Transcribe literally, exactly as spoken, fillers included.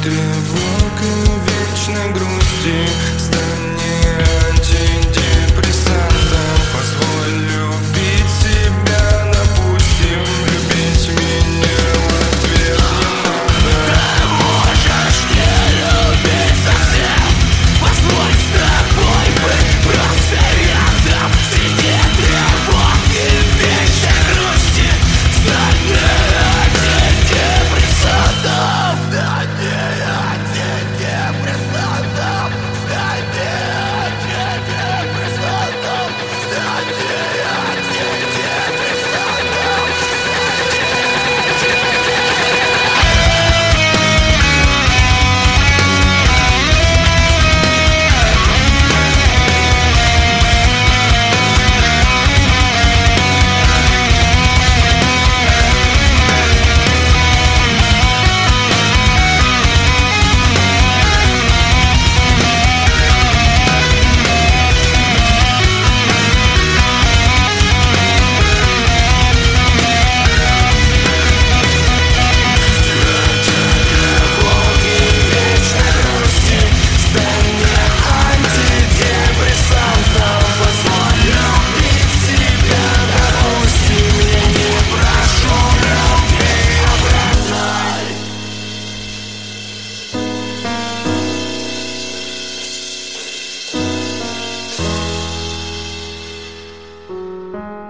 тревог и вечной грусти. Стань мне антидепрессантом, позволь любить себя, допустим, любить меня в ответ не надо. Ты можешь не любить совсем, позволь с тобой быть просто рядом. Среди тревог и вечной грусти стань мне антидепрессантом. Стань мне антидепрессантом. Стань мне антидепрессантом. Стань мне антидепрессантом. Thank